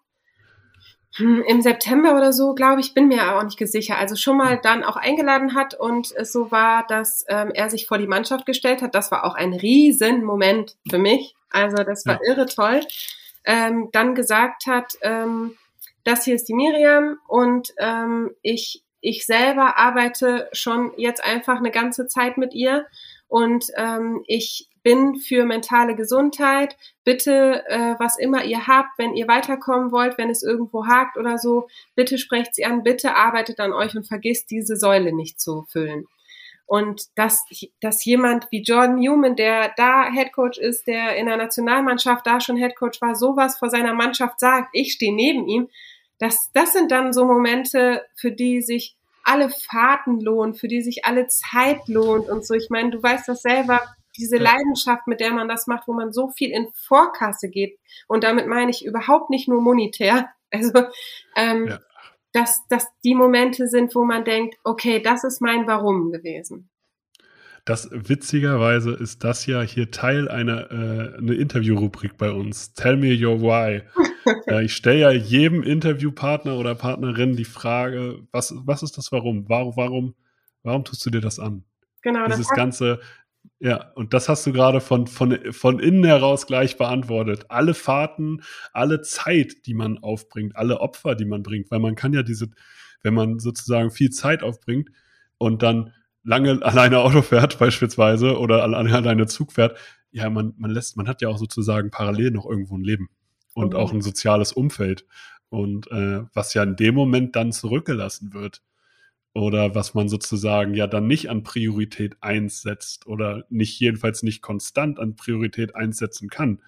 im September oder so, glaube ich, bin mir auch nicht sicher, also schon mal dann auch eingeladen hat und es so war, dass er sich vor die Mannschaft gestellt hat. Das war auch ein Riesenmoment für mich. Also das war irre toll. Dann gesagt hat, das hier ist die Miriam und ich selber arbeite schon jetzt einfach eine ganze Zeit mit ihr und ich bin für mentale Gesundheit. Bitte, was immer ihr habt, wenn ihr weiterkommen wollt, wenn es irgendwo hakt oder so, bitte sprecht sie an, bitte arbeitet an euch und vergisst diese Säule nicht zu füllen. Und dass jemand wie Jordan Newman, der da Headcoach ist, der in der Nationalmannschaft da schon Headcoach war, sowas vor seiner Mannschaft sagt, ich stehe neben ihm, das sind dann so Momente, für die sich alle Fahrten lohnen, für die sich alle Zeit lohnt und so. Ich meine, du weißt das selber, diese Leidenschaft, mit der man das macht, wo man so viel in Vorkasse geht. Und damit meine ich überhaupt nicht nur monetär. Also, dass die Momente sind, wo man denkt, okay, das ist mein Warum gewesen. Witzigerweise ist das ja hier Teil eine Interviewrubrik bei uns. Tell me your why. Ich stelle ja jedem Interviewpartner oder Partnerin die Frage, was ist das Warum? Warum tust du dir das an? Genau. Dieses Ganze, und das hast du gerade von innen heraus gleich beantwortet. Alle Fahrten, alle Zeit, die man aufbringt, alle Opfer, die man bringt, weil man kann ja wenn man sozusagen viel Zeit aufbringt und dann lange alleine Auto fährt beispielsweise oder alleine Zug fährt, man hat ja auch sozusagen parallel noch irgendwo ein Leben und auch ein soziales Umfeld und was ja in dem Moment dann zurückgelassen wird oder was man sozusagen ja dann nicht an Priorität 1 setzt oder jedenfalls nicht konstant an Priorität 1 setzen kann.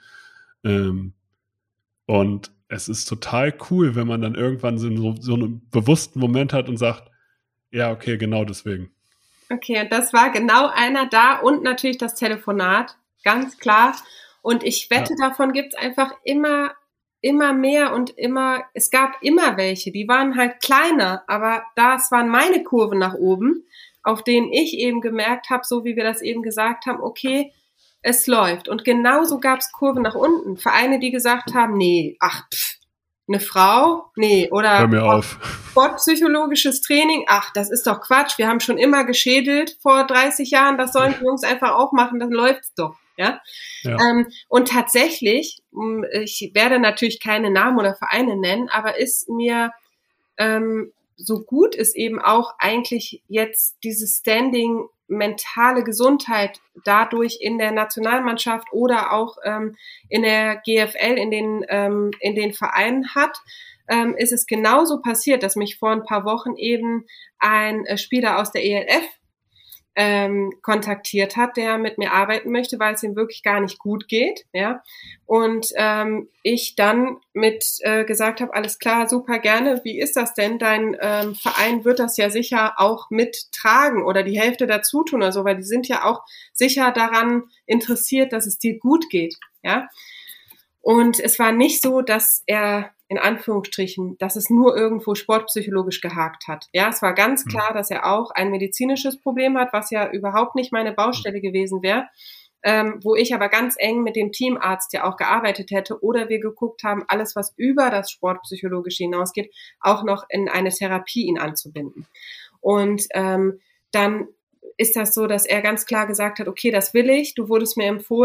Und es ist total cool, wenn man dann irgendwann so einen bewussten Moment hat und sagt, ja, okay, genau deswegen. Okay, und das war genau einer da und natürlich das Telefonat, ganz klar. Und ich wette, davon gibt's einfach immer mehr und es gab immer welche, die waren halt kleiner, aber das waren meine Kurven nach oben, auf denen ich eben gemerkt habe, so wie wir das eben gesagt haben, okay, es läuft. Und genauso gab's Kurven nach unten. Vereine, die gesagt haben, nee, eine Frau? Nee, oder hör mir auf. Sportpsychologisches Training? Ach, das ist doch Quatsch. Wir haben schon immer geschädelt vor 30 Jahren. Das sollen die Jungs einfach auch machen. Dann läuft's doch. Ja. Und tatsächlich, ich werde natürlich keine Namen oder Vereine nennen, aber ist mir so gut ist eben auch eigentlich jetzt dieses Standing mentale Gesundheit dadurch in der Nationalmannschaft oder auch in der GFL in den Vereinen hat, ist es genauso passiert, dass mich vor ein paar Wochen eben ein Spieler aus der ELF kontaktiert hat, der mit mir arbeiten möchte, weil es ihm wirklich gar nicht gut geht, ja. Und ich dann gesagt habe, alles klar, super gerne. Wie ist das denn? Dein Verein wird das ja sicher auch mittragen oder die Hälfte dazu tun oder so, weil die sind ja auch sicher daran interessiert, dass es dir gut geht, ja. Und es war nicht so, dass er in Anführungsstrichen, dass es nur irgendwo sportpsychologisch gehakt hat. Ja, es war ganz klar, dass er auch ein medizinisches Problem hat, was ja überhaupt nicht meine Baustelle gewesen wäre, wo ich aber ganz eng mit dem Teamarzt ja auch gearbeitet hätte oder wir geguckt haben, alles, was über das Sportpsychologische hinausgeht, auch noch in eine Therapie ihn anzubinden. Und dann ist das so, dass er ganz klar gesagt hat, okay, das will ich, du wurdest mir empfohlen,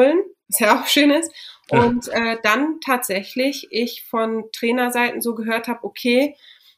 was ja auch schön ist. Ja. Und dann tatsächlich ich von Trainerseiten so gehört habe, okay,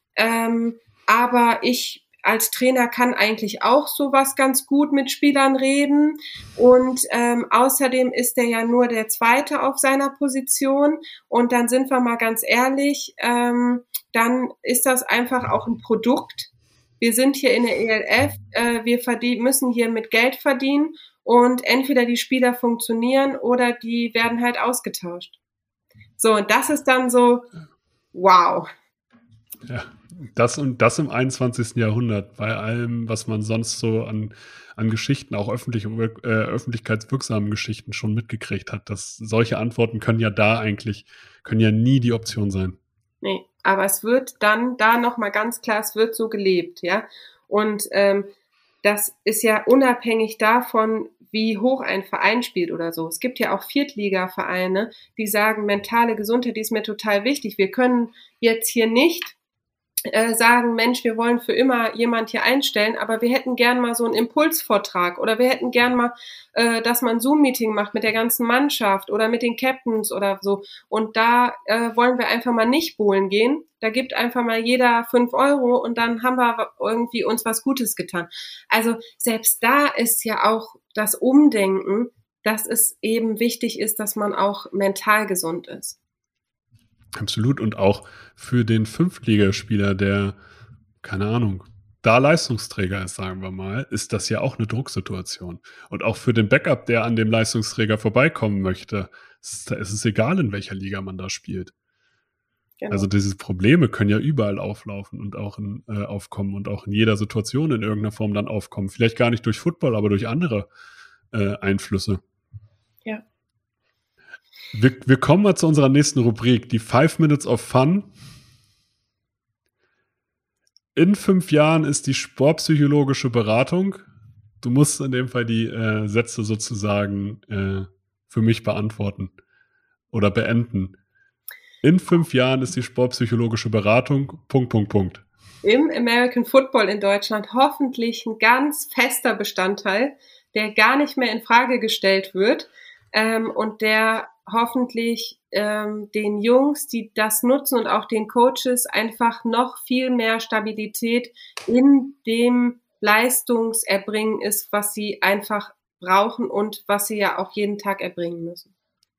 aber ich als Trainer kann eigentlich auch sowas ganz gut mit Spielern reden und außerdem ist er ja nur der Zweite auf seiner Position und dann sind wir mal ganz ehrlich, dann ist das einfach auch ein Produkt. Wir sind hier in der ELF, wir müssen hier mit Geld verdienen und entweder die Spieler funktionieren oder die werden halt ausgetauscht. So, und das ist dann so, wow. Ja, das im 21. Jahrhundert, bei allem, was man sonst so an Geschichten, auch öffentlichkeitswirksamen Geschichten schon mitgekriegt hat, dass solche Antworten können ja nie die Option sein. Nee, aber es wird dann da nochmal ganz klar, es wird so gelebt, ja. Und das ist ja unabhängig davon, wie hoch ein Verein spielt oder so. Es gibt ja auch Viertliga-Vereine, die sagen, mentale Gesundheit, die ist mir total wichtig. Wir können jetzt hier nicht sagen, Mensch, wir wollen für immer jemand hier einstellen, aber wir hätten gern mal so einen Impulsvortrag oder wir hätten gern mal, dass man ein Zoom-Meeting macht mit der ganzen Mannschaft oder mit den Captains oder so. Und da wollen wir einfach mal nicht bowlen gehen. Da gibt einfach mal jeder 5 Euro und dann haben wir irgendwie uns was Gutes getan. Also selbst da ist ja auch das Umdenken, dass es eben wichtig ist, dass man auch mental gesund ist. Absolut. Und auch für den Fünftligaspieler, der, keine Ahnung, da Leistungsträger ist, sagen wir mal, ist das ja auch eine Drucksituation. Und auch für den Backup, der an dem Leistungsträger vorbeikommen möchte, ist es egal, in welcher Liga man da spielt. Genau. Also diese Probleme können ja überall auflaufen und auch aufkommen und auch in jeder Situation in irgendeiner Form dann aufkommen. Vielleicht gar nicht durch Football, aber durch andere Einflüsse. Ja. Wir kommen mal zu unserer nächsten Rubrik, die 5 Minutes of Fun. In 5 Jahren ist die sportpsychologische Beratung. Du musst in dem Fall die Sätze sozusagen für mich beantworten oder beenden. In 5 Jahren ist die sportpsychologische Beratung ... Im American Football in Deutschland hoffentlich ein ganz fester Bestandteil, der gar nicht mehr in Frage gestellt wird und der hoffentlich den Jungs, die das nutzen und auch den Coaches einfach noch viel mehr Stabilität in dem Leistungserbringen ist, was sie einfach brauchen und was sie ja auch jeden Tag erbringen müssen.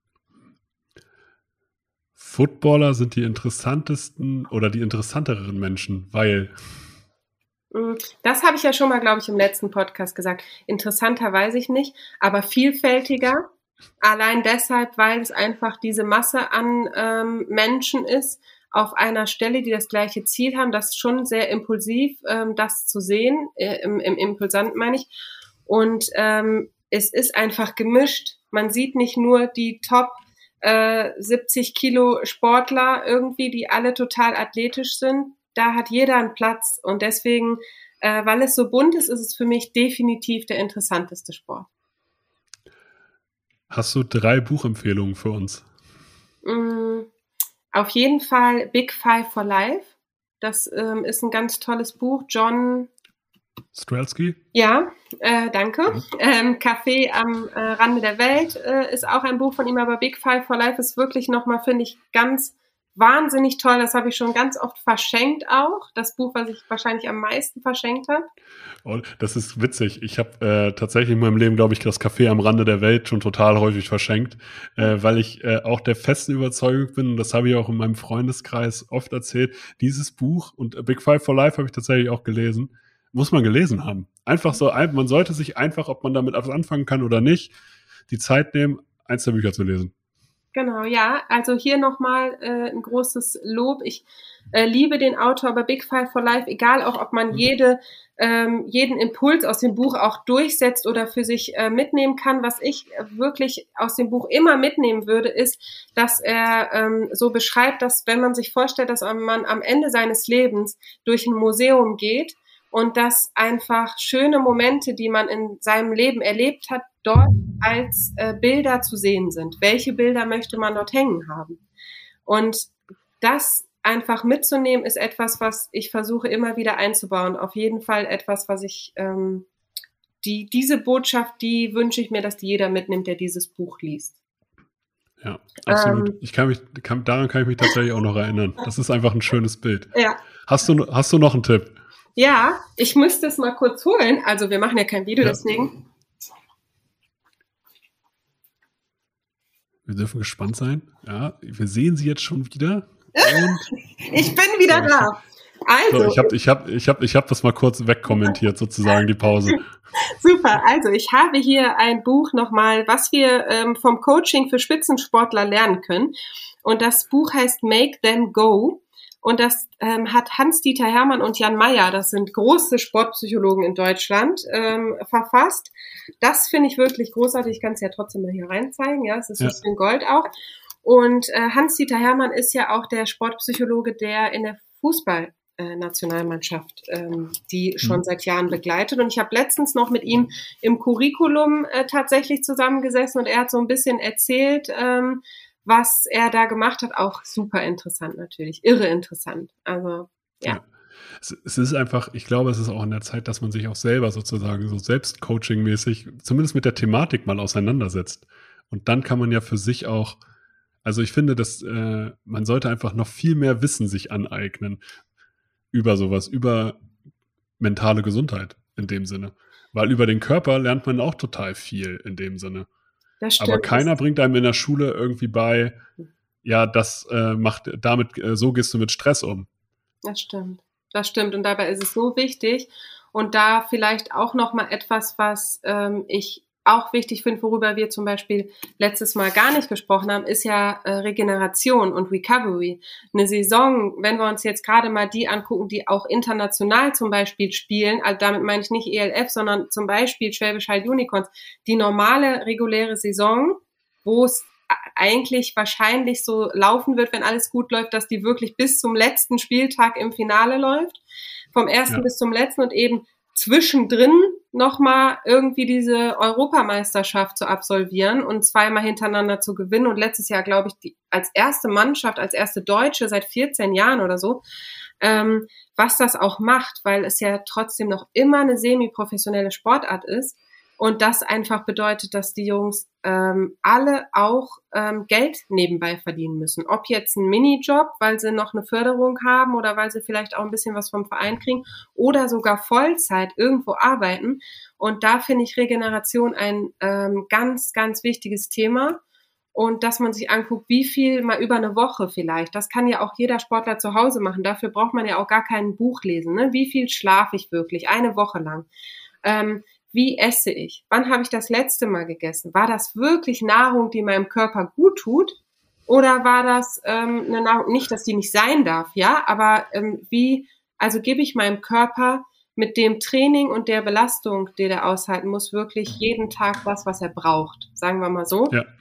Footballer sind die interessantesten oder die interessanteren Menschen, weil... Das habe ich ja schon mal, glaube ich, im letzten Podcast gesagt. Interessanter weiß ich nicht, aber vielfältiger. Allein deshalb, weil es einfach diese Masse an Menschen ist auf einer Stelle, die das gleiche Ziel haben. Das ist schon sehr impulsiv, das zu sehen, im Impulsant meine ich. Und es ist einfach gemischt. Man sieht nicht nur die Top 70 Kilo Sportler irgendwie, die alle total athletisch sind. Da hat jeder einen Platz. Und deswegen, weil es so bunt ist, ist es für mich definitiv der interessanteste Sport. Hast du 3 Buchempfehlungen für uns? Auf jeden Fall Big Five for Life. Das ist ein ganz tolles Buch. John Strelski? Ja, danke. Café am Rande der Welt ist auch ein Buch von ihm, aber Big Five for Life ist wirklich nochmal, finde ich, ganz wahnsinnig toll. Das habe ich schon ganz oft verschenkt auch. Das Buch, was ich wahrscheinlich am meisten verschenkt habe. Oh, das ist witzig. Ich habe tatsächlich in meinem Leben, glaube ich, das Café am Rande der Welt schon total häufig verschenkt, weil ich auch der festen Überzeugung bin, und das habe ich auch in meinem Freundeskreis oft erzählt, dieses Buch und Big Five for Life habe ich tatsächlich auch gelesen, muss man gelesen haben. Einfach so, man sollte sich einfach, ob man damit was anfangen kann oder nicht, die Zeit nehmen, eins der Bücher zu lesen. Genau, ja. Also hier nochmal ein großes Lob. Ich liebe den Autor, aber Big Five for Life, egal auch, ob man jeden Impuls aus dem Buch auch durchsetzt oder für sich mitnehmen kann. Was ich wirklich aus dem Buch immer mitnehmen würde, ist, dass er so beschreibt, dass wenn man sich vorstellt, dass man am Ende seines Lebens durch ein Museum geht und dass einfach schöne Momente, die man in seinem Leben erlebt hat, dort als Bilder zu sehen sind. Welche Bilder möchte man dort hängen haben? Und das einfach mitzunehmen, ist etwas, was ich versuche immer wieder einzubauen. Auf jeden Fall etwas, was ich, diese Botschaft, die wünsche ich mir, dass die jeder mitnimmt, der dieses Buch liest. Ja, absolut. Daran kann ich mich tatsächlich auch noch erinnern. Das ist einfach ein schönes Bild. Ja. Hast du noch einen Tipp? Ja, ich müsste es mal kurz holen. Also wir machen ja kein Video, deswegen. Wir dürfen gespannt sein. Ja, wir sehen sie jetzt schon wieder. Und ich bin wieder da. Also, so, ich hab das mal kurz wegkommentiert, sozusagen, die Pause. Super, also ich habe hier ein Buch nochmal, was wir vom Coaching für Spitzensportler lernen können. Und das Buch heißt Make Them Go. Und das hat Hans-Dieter Hermann und Jan Meyer, das sind große Sportpsychologen in Deutschland, verfasst. Das finde ich wirklich großartig. Ich kann es ja trotzdem mal hier reinzeigen. Ja, es ist so schön Gold auch. Und Hans-Dieter Hermann ist ja auch der Sportpsychologe, der in der Fußballnationalmannschaft die schon seit Jahren begleitet. Und ich habe letztens noch mit ihm im Curriculum tatsächlich zusammengesessen und er hat so ein bisschen erzählt, was er da gemacht hat. Auch super interessant natürlich, irre interessant. Also, ja. Es ist einfach, ich glaube, es ist auch in der Zeit, dass man sich auch selber sozusagen so selbst-coaching-mäßig zumindest mit der Thematik mal auseinandersetzt. Und dann kann man ja für sich auch, also ich finde, dass man sollte einfach noch viel mehr Wissen sich aneignen über sowas, über mentale Gesundheit in dem Sinne. Weil über den Körper lernt man auch total viel in dem Sinne. Das stimmt. Aber keiner bringt einem in der Schule irgendwie bei, ja, das so gehst du mit Stress um. Das stimmt. Und dabei ist es so wichtig. Und da vielleicht auch nochmal etwas, was ich auch wichtig finde, worüber wir zum Beispiel letztes Mal gar nicht gesprochen haben, ist ja Regeneration und Recovery. Eine Saison, wenn wir uns jetzt gerade mal die angucken, die auch international zum Beispiel spielen, also damit meine ich nicht ELF, sondern zum Beispiel Schwäbisch Hall Unicorns, die normale, reguläre Saison, wo es eigentlich wahrscheinlich so laufen wird, wenn alles gut läuft, dass die wirklich bis zum letzten Spieltag im Finale läuft, vom ersten bis zum letzten und eben zwischendrin nochmal irgendwie diese Europameisterschaft zu absolvieren und zweimal hintereinander zu gewinnen und letztes Jahr, glaube ich, als erste Mannschaft, als erste Deutsche seit 14 Jahren oder so, was das auch macht, weil es ja trotzdem noch immer eine semi-professionelle Sportart ist und das einfach bedeutet, dass die Jungs alle auch Geld nebenbei verdienen müssen. Ob jetzt ein Minijob, weil sie noch eine Förderung haben oder weil sie vielleicht auch ein bisschen was vom Verein kriegen oder sogar Vollzeit irgendwo arbeiten. Und da finde ich Regeneration ein ganz, ganz wichtiges Thema. Und dass man sich anguckt, wie viel mal über eine Woche vielleicht. Das kann ja auch jeder Sportler zu Hause machen. Dafür braucht man ja auch gar kein Buch lesen. Ne? Wie viel schlafe ich wirklich? Eine Woche lang. Wie esse ich? Wann habe ich das letzte Mal gegessen? War das wirklich Nahrung, die meinem Körper gut tut? Oder war das eine Nahrung, nicht, dass die nicht sein darf, ja? Aber also gebe ich meinem Körper mit dem Training und der Belastung, die der aushalten muss, wirklich jeden Tag das, was er braucht, sagen wir mal so. Ja.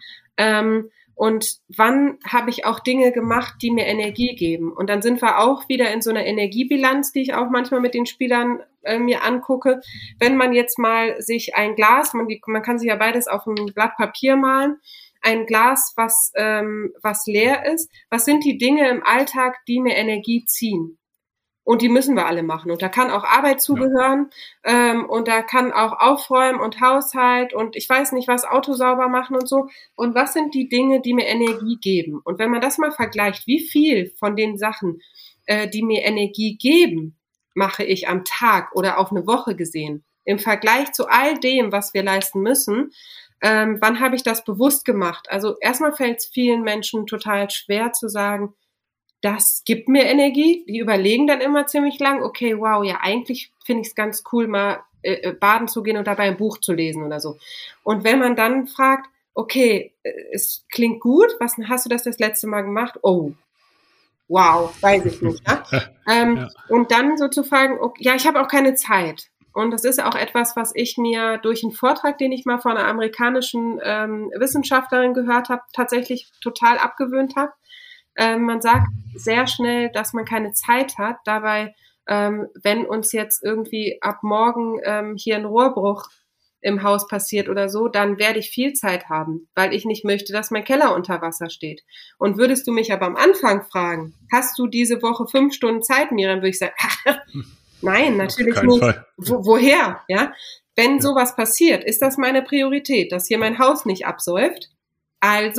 Und wann habe ich auch Dinge gemacht, die mir Energie geben? Und dann sind wir auch wieder in so einer Energiebilanz, die ich auch manchmal mit den Spielern mir angucke. Wenn man jetzt mal sich ein Glas, man kann sich ja beides auf ein Blatt Papier malen, ein Glas, was leer ist, was sind die Dinge im Alltag, die mir Energie ziehen? Und die müssen wir alle machen. Und da kann auch Arbeit zugehören. Und da kann auch Aufräumen und Haushalt und ich weiß nicht was, Auto sauber machen und so. Und was sind die Dinge, die mir Energie geben? Und wenn man das mal vergleicht, wie viel von den Sachen, die mir Energie geben, mache ich am Tag oder auf eine Woche gesehen, im Vergleich zu all dem, was wir leisten müssen, wann habe ich das bewusst gemacht? Also erstmal fällt es vielen Menschen total schwer zu sagen, das gibt mir Energie. Die überlegen dann immer ziemlich lang, okay, wow, ja, eigentlich finde ich es ganz cool, mal baden zu gehen und dabei ein Buch zu lesen oder so. Und wenn man dann fragt, okay, es klingt gut, was hast du das letzte Mal gemacht? Oh, wow, weiß ich nicht. Ja? Und dann so zu fragen, okay, ja, ich habe auch keine Zeit. Und das ist auch etwas, was ich mir durch einen Vortrag, den ich mal von einer amerikanischen Wissenschaftlerin gehört habe, tatsächlich total abgewöhnt habe. Man sagt sehr schnell, dass man keine Zeit hat. Dabei, wenn uns jetzt irgendwie ab morgen hier ein Rohrbruch im Haus passiert oder so, dann werde ich viel Zeit haben, weil ich nicht möchte, dass mein Keller unter Wasser steht. Und würdest du mich aber am Anfang fragen, hast du diese Woche 5 Stunden Zeit, Miriam, würde ich sagen, nein, natürlich nicht. Woher? Ja? Wenn sowas passiert, ist das meine Priorität, dass hier mein Haus nicht absäuft. Also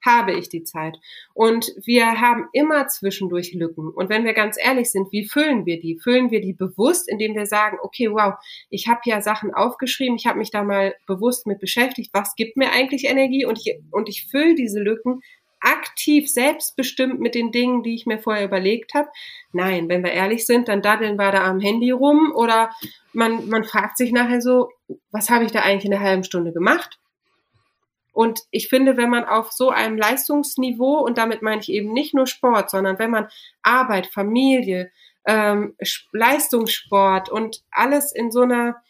habe ich die Zeit. Und wir haben immer zwischendurch Lücken. Und wenn wir ganz ehrlich sind, wie füllen wir die? Füllen wir die bewusst, indem wir sagen, okay, wow, ich habe ja Sachen aufgeschrieben, ich habe mich da mal bewusst mit beschäftigt, was gibt mir eigentlich Energie? Und ich fülle diese Lücken aktiv, selbstbestimmt mit den Dingen, die ich mir vorher überlegt habe. Nein, wenn wir ehrlich sind, dann daddeln wir da am Handy rum oder man fragt sich nachher so, was habe ich da eigentlich in einer halben Stunde gemacht? Und ich finde, wenn man auf so einem Leistungsniveau, und damit meine ich eben nicht nur Sport, sondern wenn man Arbeit, Familie, Leistungssport und alles in so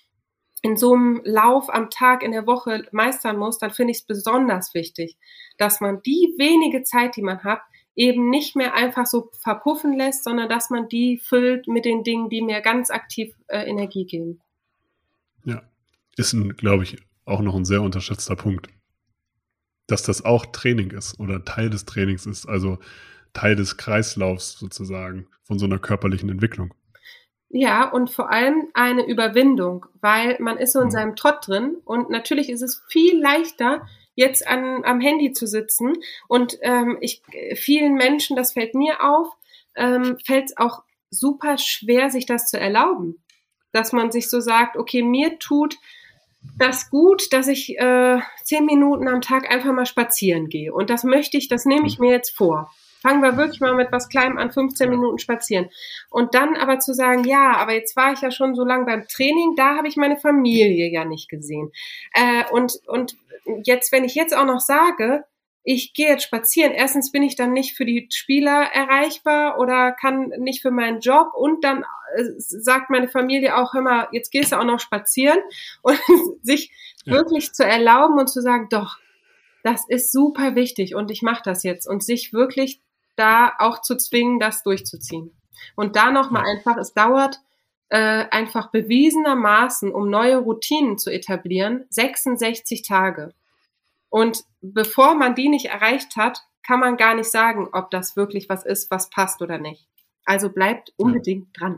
einem Lauf am Tag in der Woche meistern muss, dann finde ich es besonders wichtig, dass man die wenige Zeit, die man hat, eben nicht mehr einfach so verpuffen lässt, sondern dass man die füllt mit den Dingen, die mir ganz aktiv Energie geben. Ja, ist, glaube ich, auch noch ein sehr unterschätzter Punkt. Dass das auch Training ist oder Teil des Trainings ist, also Teil des Kreislaufs sozusagen von so einer körperlichen Entwicklung. Ja, und vor allem eine Überwindung, weil man ist so in seinem Trott drin und natürlich ist es viel leichter, jetzt am Handy zu sitzen und vielen Menschen, das fällt mir auf, fällt es auch super schwer, sich das zu erlauben, dass man sich so sagt, okay, mir tut das gut, dass ich 10 Minuten am Tag einfach mal spazieren gehe. Und das nehme ich mir jetzt vor. Fangen wir wirklich mal mit was Kleinem an, 15 Minuten spazieren. Und dann aber zu sagen, ja, aber jetzt war ich ja schon so lange beim Training, da habe ich meine Familie ja nicht gesehen. Und jetzt, wenn ich jetzt auch noch sage, ich gehe jetzt spazieren, erstens bin ich dann nicht für die Spieler erreichbar oder kann nicht für meinen Job und dann sagt meine Familie auch, hör mal, jetzt gehst du auch noch spazieren und sich wirklich zu erlauben und zu sagen, doch, das ist super wichtig und ich mache das jetzt und sich wirklich da auch zu zwingen, das durchzuziehen. Und da nochmal einfach, es dauert einfach bewiesenermaßen, um neue Routinen zu etablieren, 66 Tage. Und bevor man die nicht erreicht hat, kann man gar nicht sagen, ob das wirklich was ist, was passt oder nicht. Also bleibt unbedingt dran.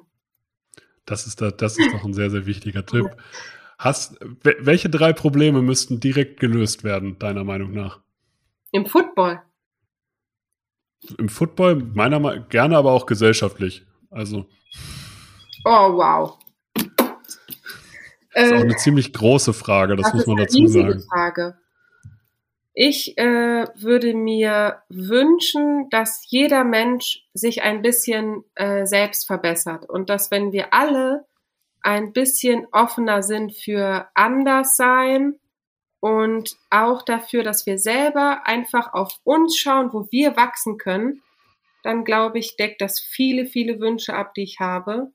Das ist doch ein sehr, sehr wichtiger Tipp. Welche 3 Probleme müssten direkt gelöst werden, deiner Meinung nach? Im Football? Im Football, meiner Meinung nach, gerne, aber auch gesellschaftlich. Also. Oh, wow. Das ist auch eine ziemlich große Frage, das muss man dazu sagen. Das ist eine Frage. Ich würde mir wünschen, dass jeder Mensch sich ein bisschen selbst verbessert und dass, wenn wir alle ein bisschen offener sind für Anderssein und auch dafür, dass wir selber einfach auf uns schauen, wo wir wachsen können, dann glaube ich, deckt das viele, viele Wünsche ab, die ich habe.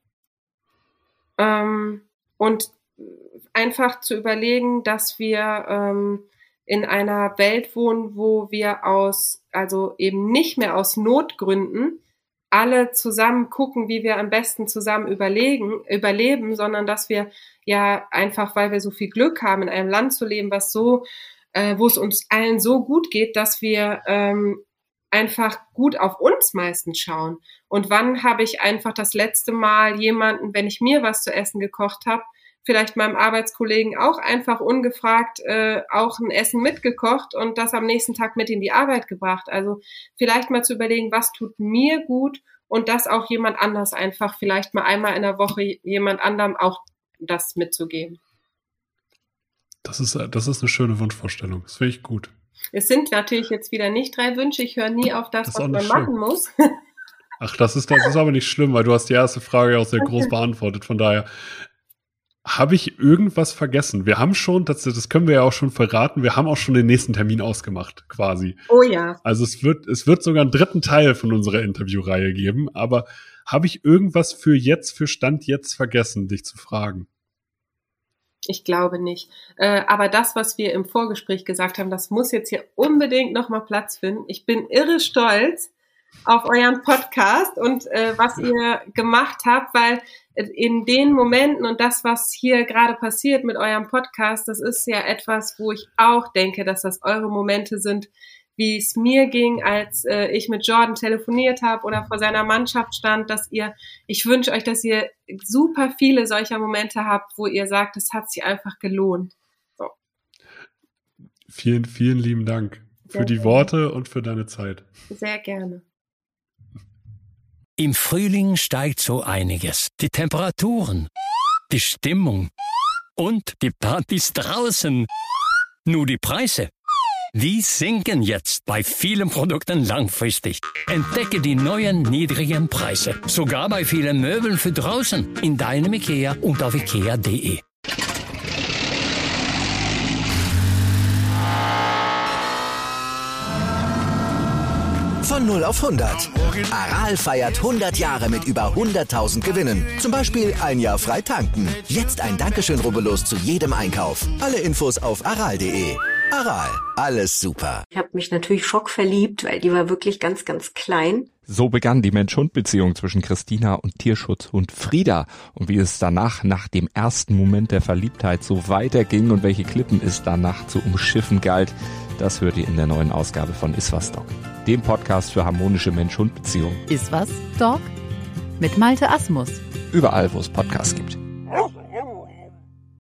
Und einfach zu überlegen, dass wir in einer Welt wohnen, wo wir also eben nicht mehr aus Notgründen alle zusammen gucken, wie wir am besten zusammen überleben, sondern dass wir ja einfach, weil wir so viel Glück haben, in einem Land zu leben, wo es uns allen so gut geht, dass wir einfach gut auf uns meistens schauen. Und wann habe ich einfach das letzte Mal jemanden, wenn ich mir was zu essen gekocht habe, vielleicht meinem Arbeitskollegen auch einfach ungefragt auch ein Essen mitgekocht und das am nächsten Tag mit in die Arbeit gebracht. Also vielleicht mal zu überlegen, was tut mir gut und das auch jemand anders einfach vielleicht mal einmal in der Woche jemand anderem auch das mitzugeben. Das ist eine schöne Wunschvorstellung. Das finde ich gut. Es sind natürlich jetzt wieder nicht 3 Wünsche. Ich höre nie auf das was man machen muss. Ach, das ist aber nicht schlimm, weil du hast die erste Frage auch sehr groß beantwortet. Von daher, habe ich irgendwas vergessen? Wir haben schon, das können wir ja auch schon verraten, wir haben auch schon den nächsten Termin ausgemacht, quasi. Oh ja. Also es wird sogar einen 3. Teil von unserer Interviewreihe geben, aber habe ich irgendwas für Stand jetzt vergessen, dich zu fragen? Ich glaube nicht. Aber das, was wir im Vorgespräch gesagt haben, das muss jetzt hier unbedingt nochmal Platz finden. Ich bin irre stolz auf euren Podcast und was ihr gemacht habt, weil in den Momenten und das, was hier gerade passiert mit eurem Podcast, das ist ja etwas, wo ich auch denke, dass das eure Momente sind, wie es mir ging, als ich mit Jordan telefoniert habe oder vor seiner Mannschaft stand, ich wünsche euch, dass ihr super viele solcher Momente habt, wo ihr sagt, es hat sich einfach gelohnt. So. Vielen, vielen lieben Dank. für die Worte und für deine Zeit. Sehr gerne. Im Frühling steigt so einiges. Die Temperaturen, die Stimmung und die Partys draußen. Nur die Preise, die sinken jetzt bei vielen Produkten langfristig. Entdecke die neuen niedrigen Preise. Sogar bei vielen Möbeln für draußen. In deinem IKEA und auf ikea.de. Von 0 auf 100. Aral feiert 100 Jahre mit über 100.000 Gewinnen. Zum Beispiel ein Jahr frei tanken. Jetzt ein Dankeschön, rubbellos zu jedem Einkauf. Alle Infos auf aral.de. Aral, alles super. Ich habe mich natürlich schockverliebt, weil die war wirklich ganz, ganz klein. So begann die Mensch-Hund-Beziehung zwischen Christina und Tierschutzhund Frieda. Und wie es danach, nach dem ersten Moment der Verliebtheit, so weiterging und welche Klippen es danach zu umschiffen galt, das hört ihr in der neuen Ausgabe von Iswas Dog, dem Podcast für harmonische Mensch-Hund-Beziehungen. Iswas Dog? Mit Malte Asmus. Überall, wo es Podcasts gibt.